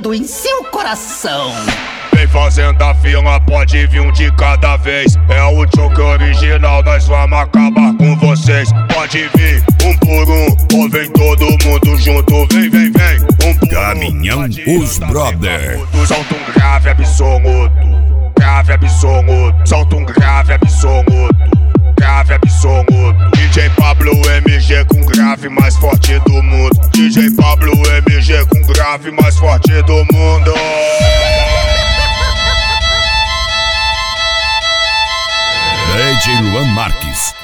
brilhando em seu coração. Vem fazendo a fila, pode vir um de cada vez. É o choque original, nós vamos acabar com vocês. Pode vir um por um, ou vem todo mundo junto. Vem, vem, vem, um por Caminhão um. Os Brother. Solta um grave absoluto, grave absoluto. Solta um grave absoluto, grave absoluto. DJ Pablo MG com grave mais forte do mundo. DJ Pablo MG com grave mais forte do mundo. DJ Luan Marques.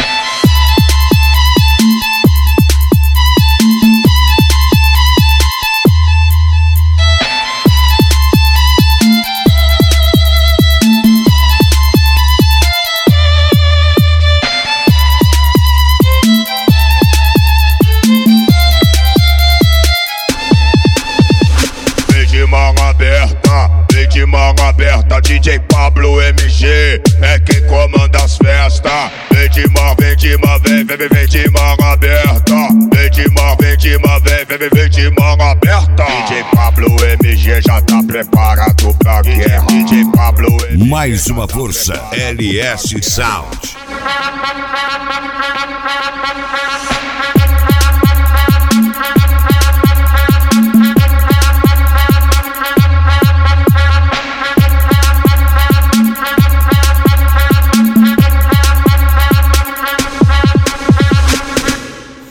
Vem de mão aberta, DJ Pablo MG é quem comanda as festas. Vem de mão, vem de mão, vem de mão aberta. Vem de mão, vem de mão, vem de mão aberta. DJ Pablo MG já tá preparado pra guerra. DJ Pablo MG Mais uma força, LS Sound.